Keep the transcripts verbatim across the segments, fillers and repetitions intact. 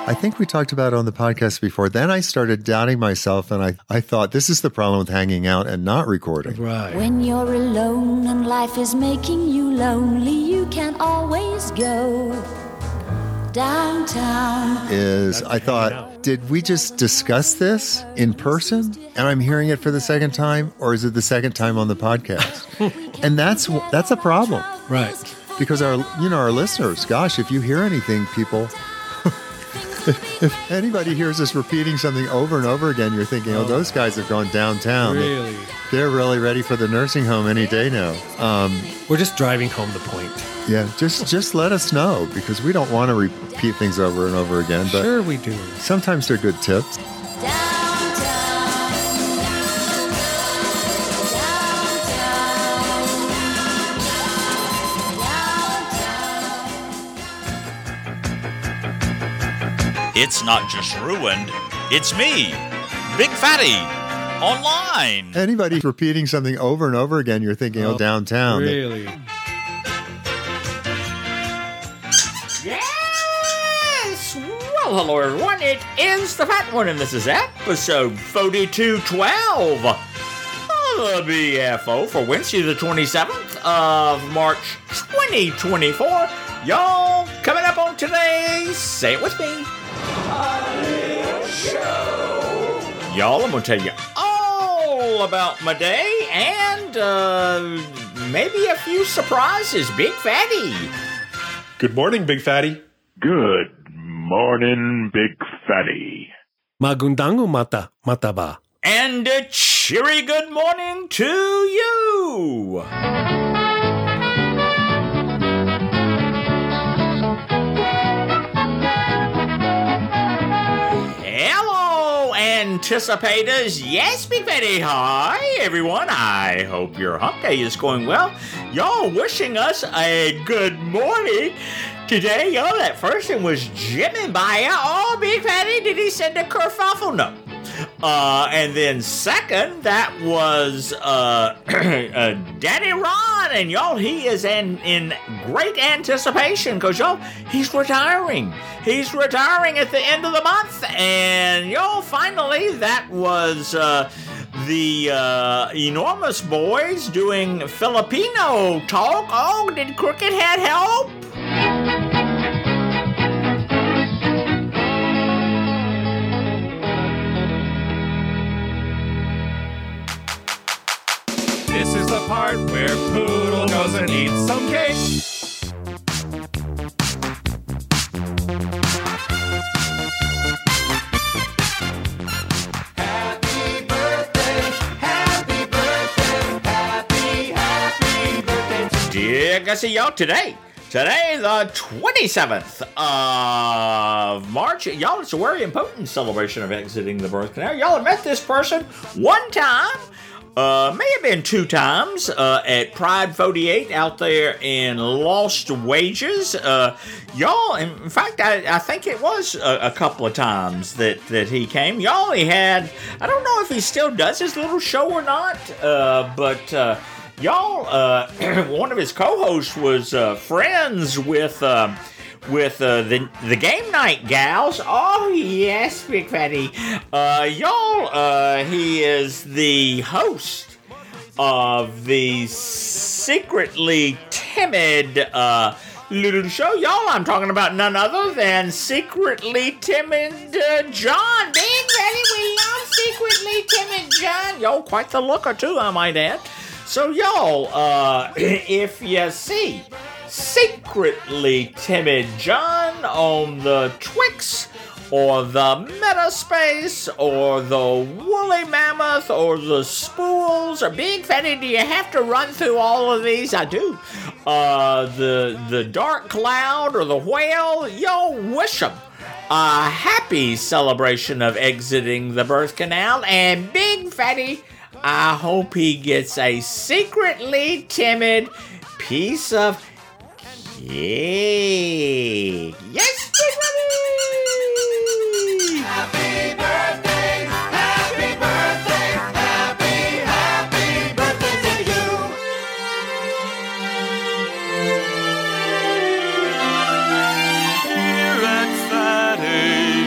I think we talked about it on the podcast before. Then I started doubting myself, and I, I thought, this is the problem with hanging out and not recording. Right. When you're alone and life is making you lonely, you can always go downtown. Is I thought, did we just discuss this in person? And I'm hearing it for the second time, or is it the second time on the podcast? And that's that's a problem. Right. Because our you know our listeners, gosh, if you hear anything, people, if anybody hears us repeating something over and over again, you're thinking, oh, those guys have gone downtown. Really? They're really ready for the nursing home any day now. Um, We're just driving home the point. yeah, just just let us know, because we don't want to repeat things over and over again. But Sure we do. sometimes they're good tips. It's not just ruined, it's me, Big Fatty, online. Anybody repeating something over and over again, you're thinking, oh, Oh, downtown. Really? Yes! Well, hello everyone, it is the Fat One, and this is episode forty-two twelve of the B F O for Wednesday the twenty-seventh of March twenty twenty-four. Y'all, coming up on today's Say It With Me show. Y'all, I'm going to tell you all about my day and uh, maybe a few surprises. Big Fatty. Good morning, Big Fatty. Good morning, Big Fatty. Magundang umata, mata ba? And a cheery good morning to you. Hello, anticipators. Yes, Big Fatty. Hi, everyone. I hope your hump day is going well. Y'all wishing us a good morning. Today, y'all, that first one was Jimmy Baya. Oh, Big Fatty, did he send a kerfuffle? No. Uh, and then second, that was uh, uh, Daddy Ron, and y'all, he is in, in great anticipation, because y'all, he's retiring. He's retiring at the end of the month, and y'all, finally, that was uh, the uh, Enormous Boys doing Filipino talk. Oh, did Crooked Head help? This is the part where Poodle goes and eats some cake. Happy birthday, happy birthday, happy, happy birthday to you. Yeah, I see y'all today. Today, the twenty-seventh of March. Y'all, it's a very important celebration of exiting the birth canal. Y'all have met this person one time. Uh, may have been two times uh, at Pride forty-eight out there in Lost Wages. Uh, y'all, in fact, I, I think it was a, a couple of times that, that he came. Y'all, he had, I don't know if he still does his little show or not, uh, but uh, y'all, uh, one of his co-hosts was uh, friends with... Uh, with uh, the the game night gals. Oh, yes, Big Fatty. Uh, y'all, uh, he is the host of the secretly timid uh, little show. Y'all, I'm talking about none other than Secretly Timid uh, John. Big Fatty, we love Secretly Timid John. Y'all, quite the looker, too, I might add. So, y'all, uh, if you see Secretly Timid John on the Twix, or the Metaspace, or the Woolly Mammoth, or the Spools, or Big Fatty, do you have to run through all of these? I do. Uh, the, the Dark Cloud, or the Whale, yo, wish 'em a happy celebration of exiting the birth canal, and Big Fatty, I hope he gets a secretly timid piece of cake. Yes, Big Fatty! Happy birthday, happy birthday, happy, happy birthday to you. Here at Fatty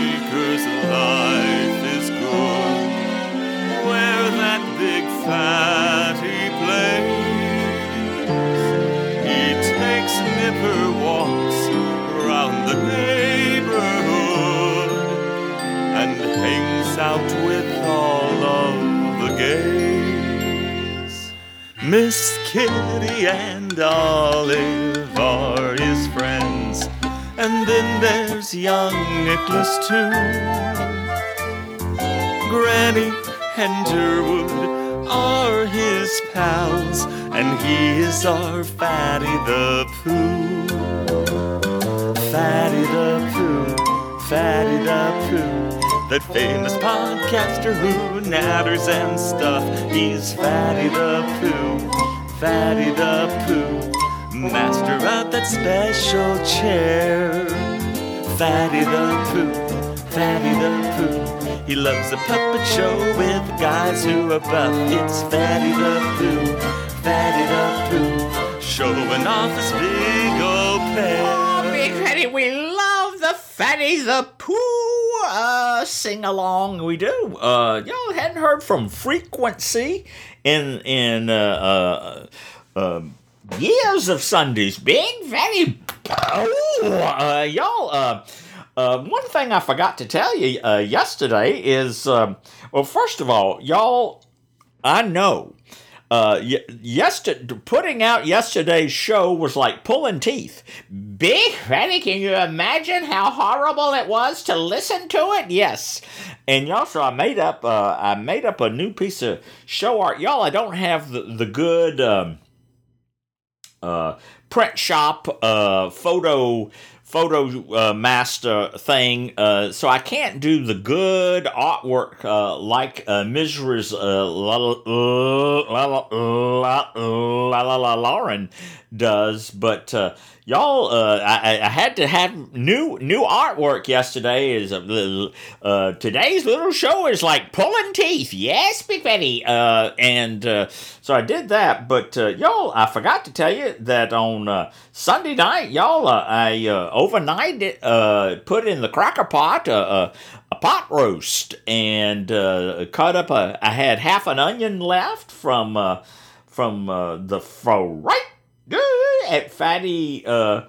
never walks round the neighborhood and hangs out with all of the gays. Miss Kitty and Olive are his friends, and then there's young Nicholas too. Granny and Durwood are his pals, and he is our Fatty the Pooh. Fatty the Pooh, Fatty the Pooh, that famous podcaster who natters and stuff. He's Fatty the Pooh, Fatty the Pooh, master of that special chair. Fatty the Pooh, Fatty the Pooh, he loves a puppet show with guys who are buff. It's Fatty the Pooh, Fatty the Pooh, showing off his big old pair. Oh, Big Fatty, we love the Fatty the Pooh uh, sing-along. We do. Uh, y'all hadn't heard from Frequency in, in uh, uh, uh, years of Sundays. Big Fatty Pooh. Uh, y'all... Uh, Uh, one thing I forgot to tell you uh, yesterday is, um, well, first of all, y'all, I know, uh, y- yesterday, putting out yesterday's show was like pulling teeth. Big Fatty, can you imagine how horrible it was to listen to it? Yes. And y'all, so I made up, uh, I made up a new piece of show art. Y'all, I don't have the, the good, um, uh, print shop, uh, photo, photo uh, master thing, uh, so I can't do the good artwork uh, like uh, Misra's uh, la, la, la, la, la, la, la, Lauren does, but uh, y'all, uh, I, I had to have new new artwork yesterday. Is uh, uh, today's little show is like pulling teeth. Yes, Big Fatty, uh, and uh, so I did that. But uh, y'all, I forgot to tell you that on uh, Sunday night, y'all, uh, I uh, overnight it, uh, put in the cracker pot uh, uh, a pot roast and uh, cut up a. I had half an onion left from uh, from uh, the fright at Fatty uh,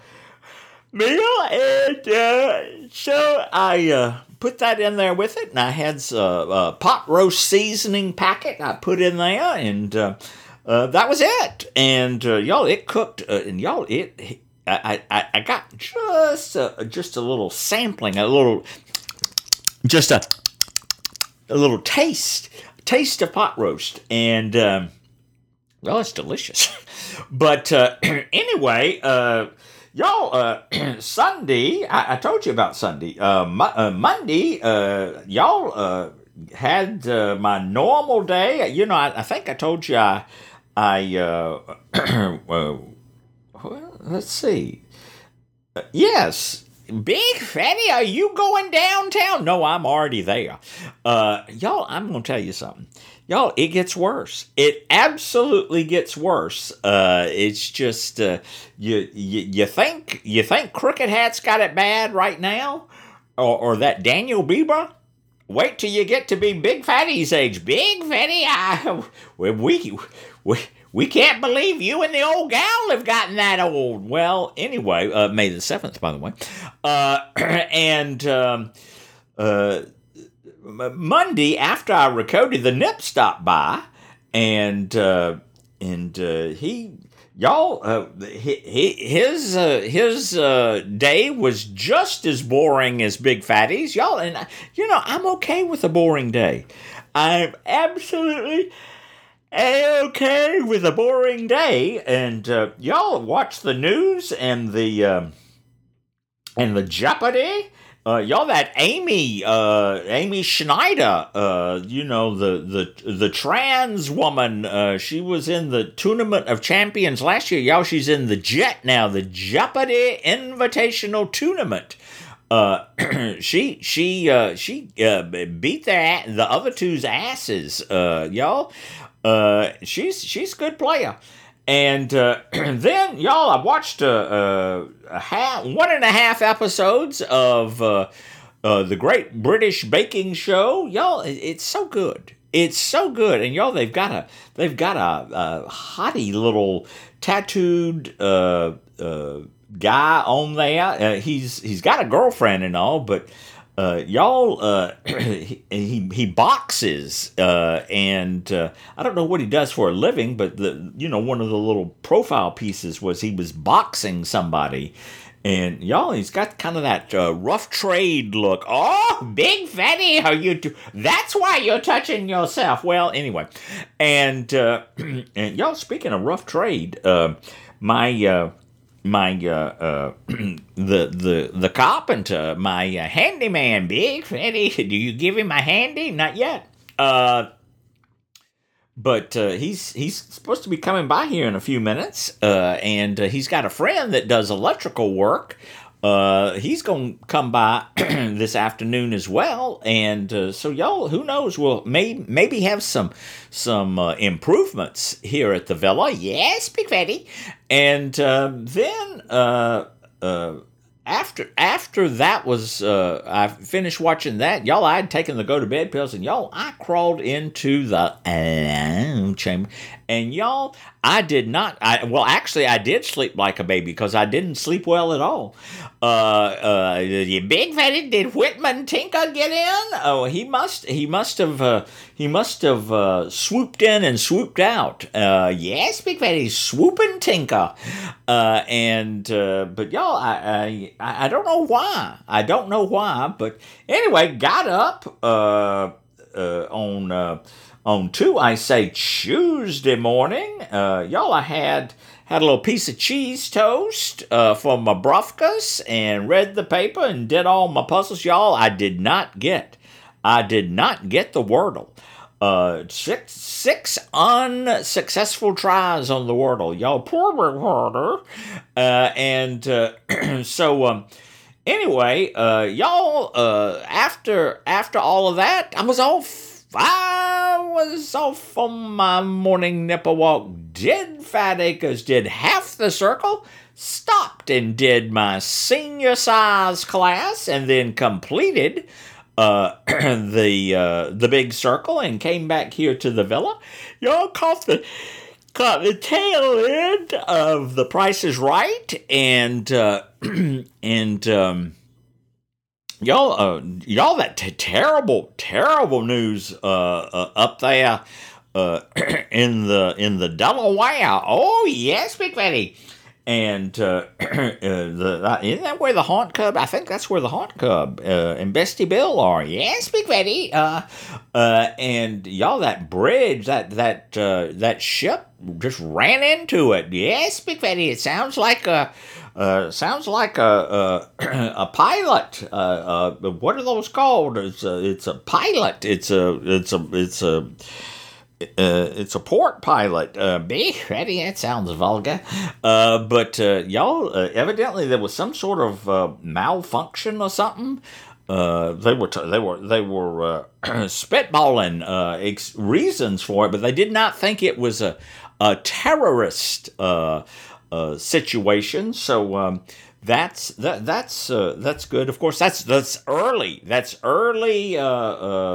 meal, and uh, so I uh, put that in there with it, and I had a, a pot roast seasoning packet I put in there, and uh, uh, that was it. And uh, y'all, it cooked, uh, and y'all, it. I I, I got just a, just a little sampling, a little, just a a little taste, taste of pot roast, and um, well, it's delicious. But uh, anyway, uh, y'all, uh, Sunday, I, I told you about Sunday. Uh, Mo- uh, Monday, uh, y'all uh, had uh, my normal day. You know, I, I think I told you I, I uh, well, let's see. Uh, yes. Big Fatty, are you going downtown? No, I'm already there. Uh, y'all, I'm going to tell you something. Y'all, it gets worse. It absolutely gets worse. Uh, it's just uh, you, you you think you think Crooked Hat's got it bad right now, or or that Daniel Bieber. Wait till you get to be Big Fatty's age. Big Fatty, I we we we, we can't believe you and the old gal have gotten that old. Well, anyway, uh, May the seventh, by the way, uh, and. Um, uh, Monday, after I recorded, the Nip stopped by, and uh, and uh, he, y'all, uh, he, his uh, his uh, day was just as boring as Big Fatty's, y'all. And you know, I'm okay with a boring day. I'm absolutely okay with a boring day. And uh, y'all watch the news and the uh, and the Jeopardy. Uh, y'all, that Amy, uh, Amy Schneider, uh, you know, the, the, the trans woman, uh, she was in the Tournament of Champions last year. Y'all, she's in the Jet now, the Jeopardy Invitational Tournament. Uh, she, she, uh, she, uh, beat their, the other two's asses, uh, y'all. Uh, she's, she's a good player. And uh, then, y'all, I watched uh, uh, a half, one and a half episodes of uh, uh, the Great British Baking Show. Y'all, it's so good. It's so good. And y'all, they've got a they've got a, a hottie little tattooed uh, uh, guy on there. Uh, he's he's got a girlfriend and all, but uh, y'all, uh, he, he he boxes, uh, and uh, I don't know what he does for a living, but the you know one of the little profile pieces was he was boxing somebody. And y'all, he's got kind of that uh, rough trade look. Oh, Big Fatty, how you do? That's why you're touching yourself. Well, anyway, and uh, and y'all, speaking of rough trade, uh, my uh, my uh, uh, the the the carpenter, my uh, handyman, Big Fatty. Do you give him a handy? Not yet. Uh, But uh, he's he's supposed to be coming by here in a few minutes, uh, and uh, he's got a friend that does electrical work. Uh, he's going to come by this afternoon as well, and uh, so y'all, who knows? We'll may, maybe have some some uh, improvements here at the villa. Yes, Big Fatty, and uh, then uh, uh, after after that was uh, I finished watching that, y'all. I had taken the go to bed pills, and y'all, I crawled into the uh, chamber, and y'all, I did not. I well, actually, I did sleep like a baby because I didn't sleep well at all. Uh, uh, you Big Fatty, did Whitman Tinker get in? Oh, he must. He must have. Uh, he must have uh, swooped in and swooped out. Uh, yes, Big Fatty, swooping Tinker. Uh, and uh, but y'all, I, I I don't know why. I don't know why. But anyway, got up uh, uh, on. Uh, On two, I say Tuesday morning, uh, y'all, I had had a little piece of cheese toast uh, for my brufkas and read the paper and did all my puzzles. Y'all, I did not get, I did not get the Wordle. Uh, six, six unsuccessful tries on the Wordle. Y'all, poor Wordle. Uh, and uh, so, um, anyway, uh, y'all, uh, after after all of that, I was off. I was off on my morning nipple walk, did five acres, did half the circle, stopped and did my senior size class, and then completed uh, the uh, the big circle and came back here to the villa. Y'all caught the caught the tail end of The Price is Right, and uh, and um, Y'all, uh, y'all, that t- terrible, terrible news uh, uh, up there uh, in the in the Delaware. Oh yes, Big Fatty, and uh, uh, the uh, isn't that where the Haunt Cub? I think that's where the Haunt Cub uh, and Bestie Bill are. Yes, Big Fatty. Uh, uh, and y'all, that bridge, that that uh, that ship just ran into it. Yes, Big Fatty. It sounds like a. Uh, sounds like a a, a pilot. Uh, uh, what are those called? It's a it's a pilot. It's a it's a it's a uh, it's a port pilot. Uh, Big Fatty. That sounds vulgar. Uh, but uh, y'all, uh, evidently there was some sort of uh, malfunction or something. Uh, they were t- they were they were uh, spitballing uh, ex- reasons for it, but they did not think it was a a terrorist. Uh, Uh, situation, so um, that's that that's uh, that's good. Of course, that's that's early. That's early uh, uh,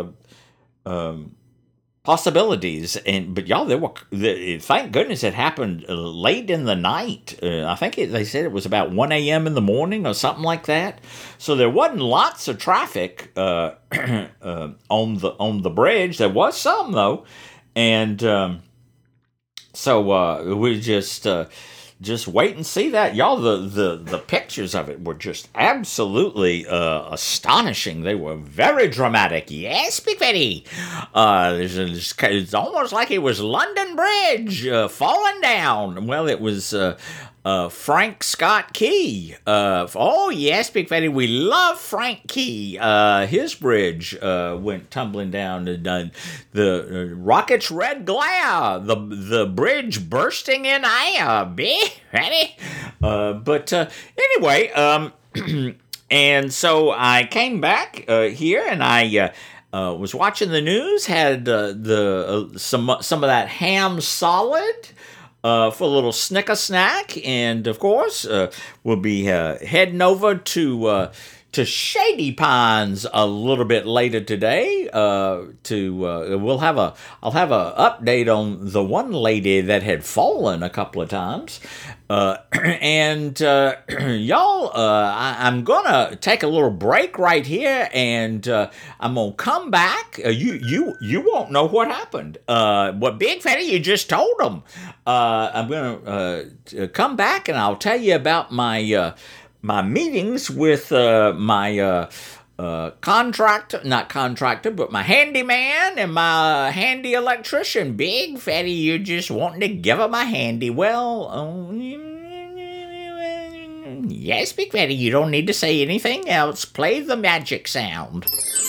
um, possibilities. And but y'all, there were. The, thank goodness it happened late in the night. Uh, I think it, they said it was about one a.m. in the morning or something like that. So there wasn't lots of traffic uh, uh, on the on the bridge. There was some though, and um, so uh, we just. Uh, Just wait and see that. Y'all, the, the, the pictures of it were just absolutely uh, astonishing. They were very dramatic. Yes, Big Fatty. Uh, it's, it's almost like it was London Bridge uh, falling down. Well, it was uh, uh, Frank Scott Key. Uh, oh, yes, Big Fatty. We love Frank Key. Uh, his bridge uh, went tumbling down. And, uh, the uh, rocket's red glare. The, the bridge bursting in air. Big Fatty. Uh, but uh, anyway, um, and so I came back uh, here and I uh, uh, was watching the news, had uh, the uh, some some of that ham solid. Uh, for a little snicker snack, and of course, uh, we'll be uh, heading over to uh, to Shady Pines a little bit later today. Uh, to uh, we'll have a I'll have a update on the one lady that had fallen a couple of times. Uh, and uh, y'all, uh, I, I'm gonna take a little break right here, and uh, I'm gonna come back. Uh, you you you won't know what happened. Uh, what Big Fatty, you just told them. Uh, I'm gonna uh, come back, and I'll tell you about my uh, my meetings with uh, my. Uh, Uh, contractor, not contractor, but my handyman and my handy electrician. Big Fatty, you just wanting to give him a handy. Well, um, yes, Big Fatty, you don't need to say anything else. Play the magic sound.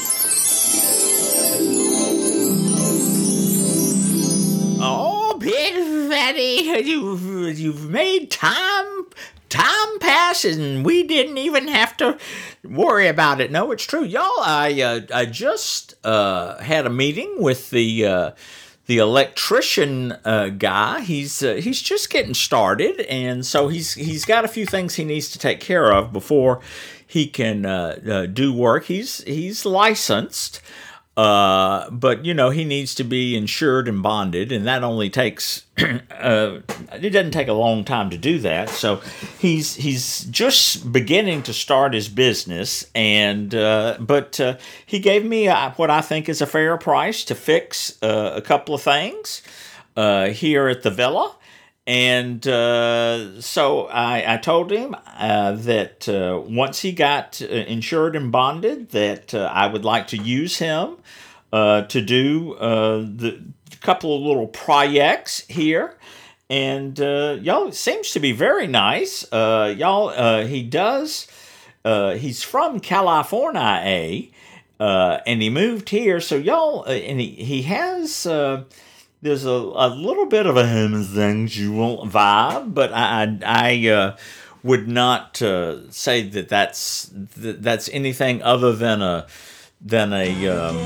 Oh, Big Fatty, you've, you've made time... Time passes, and we didn't even have to worry about it. No, it's true, y'all. I uh, I just uh, had a meeting with the uh, the electrician uh, guy. He's uh, he's just getting started, and so he's he's got a few things he needs to take care of before he can uh, uh, do work. He's he's licensed. Uh, but, you know, he needs to be insured and bonded, and that only takes, uh, it doesn't take a long time to do that. So he's he's just beginning to start his business, and uh, but uh, he gave me a, what I think is a fair price to fix uh, a couple of things uh, here at the villa. And uh, so I, I told him uh, that uh, once he got uh, insured and bonded, that uh, I would like to use him uh, to do uh, the couple of little projects here. And uh, y'all, it seems to be very nice. Uh, y'all, uh, he does. Uh, he's from California, eh? Uh, and he moved here. So y'all, uh, and he he has. Uh, There's a, a little bit of a homosexual vibe, but I I, I uh, would not uh, say that that's that that's anything other than a than a, um,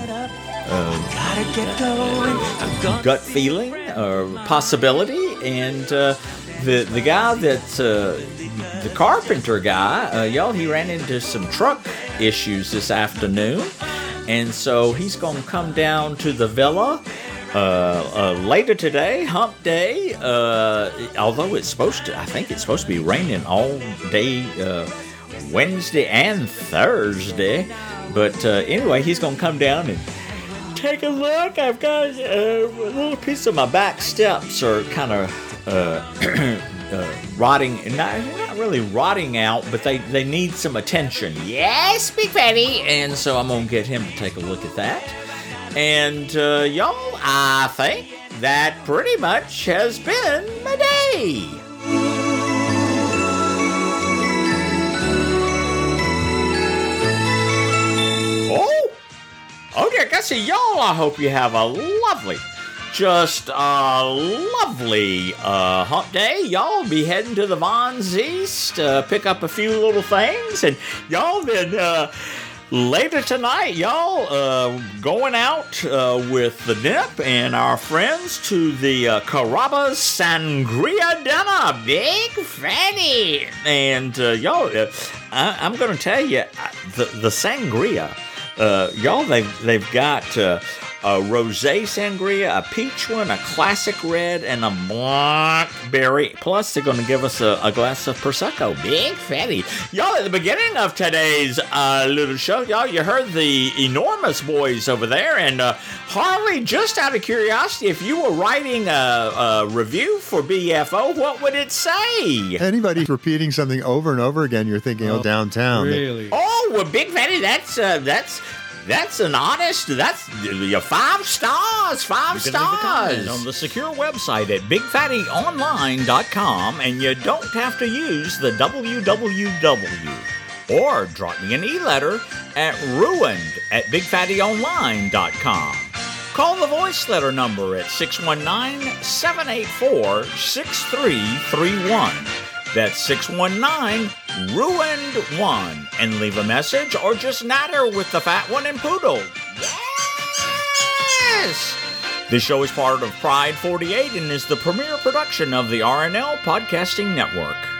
a gut feeling or possibility. And uh, the the guy that uh, the carpenter guy, uh, y'all, he ran into some truck issues this afternoon, and so he's gonna come down to the villa. Uh, uh, later today, hump day, uh, although it's supposed to, I think it's supposed to be raining all day, uh, Wednesday and Thursday, but, uh, anyway, he's gonna come down and take a look. I've got uh, a little piece of my back steps are kind of, uh, uh, rotting, not, not really rotting out, but they, they need some attention. Yes, Big Fatty! And so I'm gonna get him to take a look at that. And, uh, y'all, I think that pretty much has been my day. Oh, oh dear, Gussie, y'all, I hope you have a lovely, just a lovely uh, hump day. Y'all be heading to the Vons East, uh, pick up a few little things, and y'all then, uh, later tonight, y'all, uh, going out uh, with the Nip and our friends to the uh, Carrabba's Sangria Dinner. Big Fatty. And, uh, y'all, uh, I- I'm going to tell you, the, the Sangria, uh, y'all, they've, they've got uh, a rosé sangria, a peach one, a classic red, and a blackberry. Plus, they're going to give us a, a glass of Prosecco. Big Fatty. Y'all, at the beginning of today's uh, little show, y'all, you heard the enormous boys over there. And uh, Harley, just out of curiosity, if you were writing a, a review for B F O, what would it say? Anybody repeating something over and over again, you're thinking, oh, downtown. Really? Oh, well, Big Fatty, that's uh, that's that's an honest. That's your five stars. Five You can leave a comment stars on the secure website at big fatty online dot com, and you don't have to use the w w w. Or drop me an e-letter at ruined at big fatty online dot com. Call the voice letter number at six one nine, seven eight four, six three three one. That's six one nine, ruined one. And leave a message or just natter with the fat one and poodle. Yes! This show is part of Pride forty-eight and is the premier production of the R N L Podcasting Network.